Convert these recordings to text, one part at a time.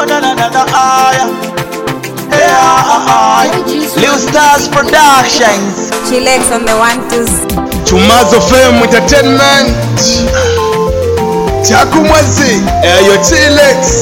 Oh na na na na aya. Lil Stars Productions. Chilex on the 1-2. Tumazo Fame Entertainment. Chakumwezi eyo Chilex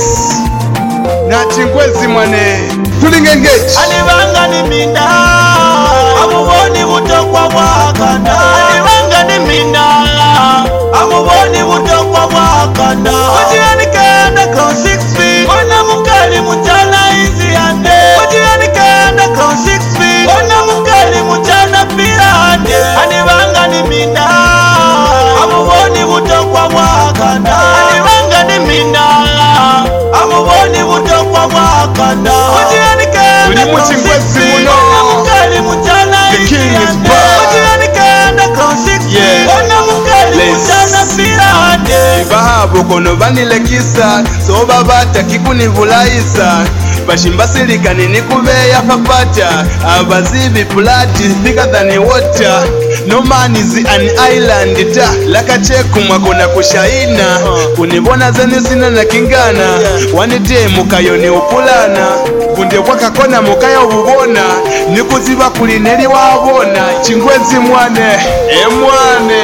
na Chingwezi mwane tulingengeji Alibanga ni minda amuboni butokwa bwakanda. Alibanga ni minda amuboni butokwa bwakanda. Ojiyani kanda ko 6 feet ona mukali mutana izi ande. Ojiyani kanda ko 6 feet ona mukali mutana pirande. Alibanga ni minda amuboni butokwa bwakanda. Alibanga ni minda amuboni butokwa bwakanda. Ojiyani kanda ko 6 feet ona mukali mutana izi ande. Ojiyani kanda ko 6 feet ona mukali mutana pirande. bahabo kono banilekisa so babata kikunivulaisa bashimbasilikani nikubeya papata abazibi plati thicker than water. No man is an island ta lakacheku mwakona kushaina kunibona zeni sina na kingana wanite mukayoni upulana bunde kwakakona mukaya ububona nikuziba kulineli wabona Chingwezi mwane emwane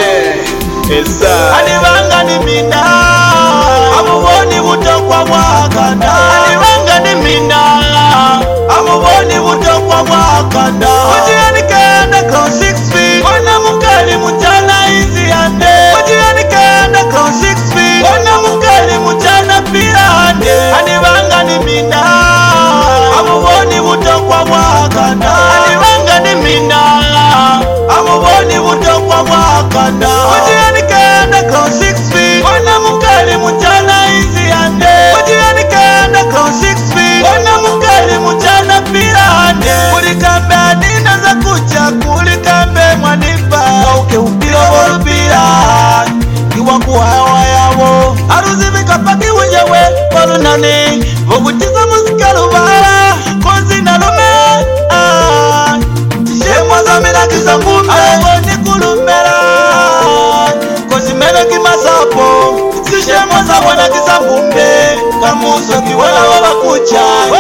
esa Alibanga ni minda amuboni butokwa bwakanda. Alibanga ni minda amuboni butokwa bwakanda. Ojiyani kanda ko 6 feet ona mukali mutana izi ande. Ojiyani kanda ko 6 feet ona mukali mutana pirande. Alibanga ni minda amuboni butokwa bwakanda. Alibanga ni minda amuboni butokwa bwakanda. Ojiyani kanda ko 6 feet ona mukali mutana izi ande. Ojiyani kanda ko 6 feet ona mukali mutana pirande. Kulikambe adina za kucha kulikambe mwanipa uke upira volupira iwa kuhawa yawo aruzi vikapaki wenyewe walunani vokutiza muzika lubala kozi na lume shemwa za mina kisambumbe awoni kulumela kozi mene kimasapo shemwa za wana kisambumbe kamuso kiwela wabakucha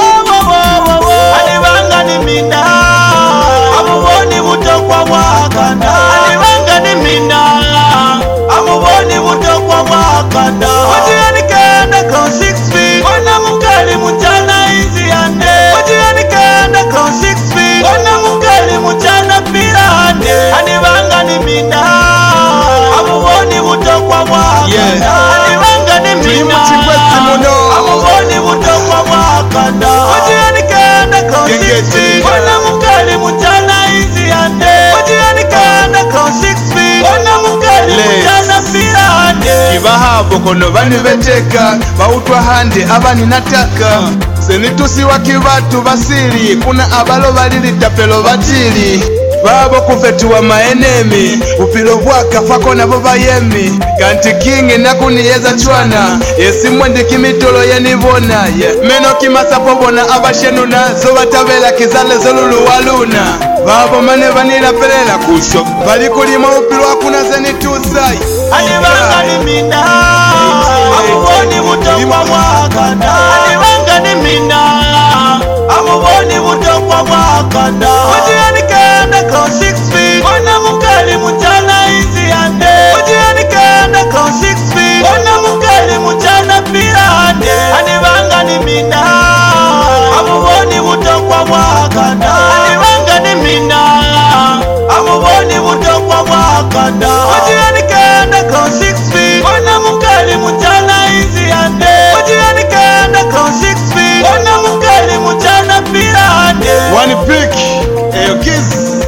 alibanga ni minda amuboni butokwa bwakanda. Alibanga ni minda amuboni butokwa bwakanda. Ojiyani kanda ko 6 feet ona mukali mutana izi ande. Ojiyani kanda ko 6 feet ona mukali mutana pirande. Alibanga ni minda amuboni butokwa bwakanda. Alibanga ni minda amuboni butokwa bwakanda. Ojiyani kanda ko 6 feet ona mukali mutana izi ande. Ojiyani kanda ko 6 feet ona mukali mutana pirande. bahabo kono banibeteka bautwa hande abani nataka senitusiwa kibatu basiri kuna abalo balili tapelo batili babo kufetuwa maenemi upilo bwaka fako nabo bayemi kanti kingi nakuniyeza chwana yesimwendi kimitolo yenibona meno kimasapo bona abashenuna zobatabela kizale zoluluwaluna babo mane banila pelela kusho bali kulima upilo akuna zenituusai Alibanga ni minda amuboni butokwa bwakanda. Alibanga ni minda amuboni butokwa bwakanda. Ojiyani kanda ko 6 feet ona mukali mutana izi ande. Ojiyani kanda ko 6 feet ona mukali mutana pirande. Alibanga ni minda amuboni butokwa bwakanda. Alibanga ni minda amuboni butokwa bwakanda. Ojiyani kanda ko 6 feet ona mukali mutana izi ande. Ojiyani kanda ko 6 feet ona mukali mutana pirande. One pick eyo kiss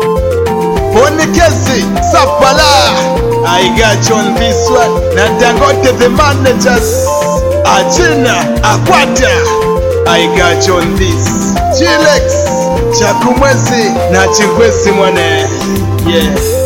Bonikezi Sapala I got you on this one na Dangote the managers Achina Akwata I got you on this Chilex Chakumwezi na Chingwezi mwane yeah